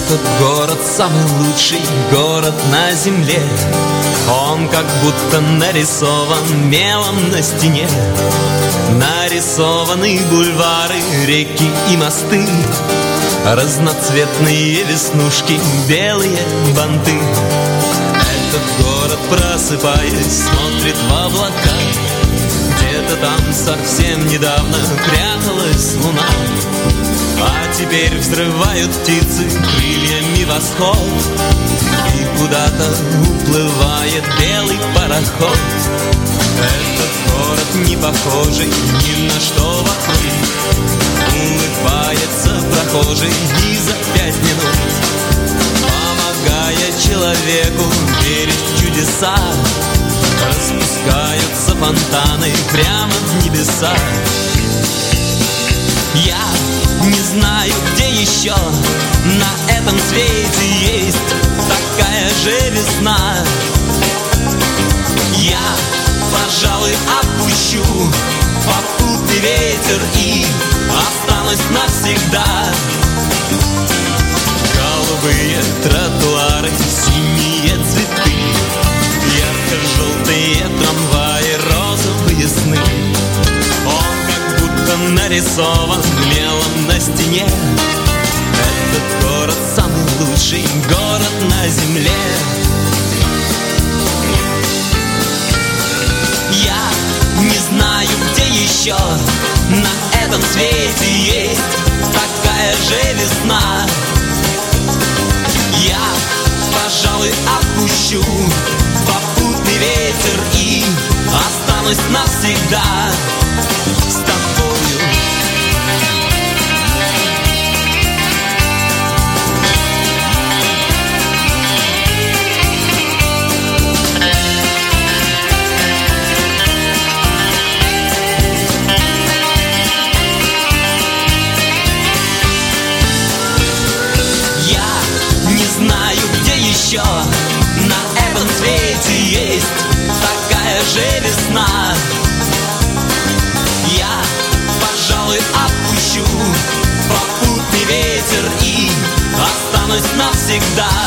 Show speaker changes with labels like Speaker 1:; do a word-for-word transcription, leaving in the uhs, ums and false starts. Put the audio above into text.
Speaker 1: Этот город самый лучший город на земле. Он как будто нарисован мелом на стене. Нарисованы бульвары, реки и мосты, разноцветные веснушки, белые банты. Этот город, просыпаясь, смотрит в облака. Где-то там совсем недавно пряталась луна, а теперь взрывают птицы крыльями восход, и куда-то уплывает белый пароход. Этот город не похожий ни на что вокруг. Улыбается прохожий и за пять минут, помогая человеку верить в чудеса, распускаются фонтаны прямо в небеса. Я не знаю, где еще на этом свете есть такая же весна. Я, пожалуй, опущу попутный ветер и останусь навсегда. Голубые тротуары, синие цветы, ярко-желтые трамваи, розовые сны. Он как будто нарисован мелом на стене. Этот город самый лучший город на земле. Я не знаю, где еще на этом свете есть такая же весна. Я, пожалуй, опущу попутный ветер и останусь навсегда с тобою. Еще на этом свете есть такая же весна. Я, пожалуй, опущу попутный ветер и останусь навсегда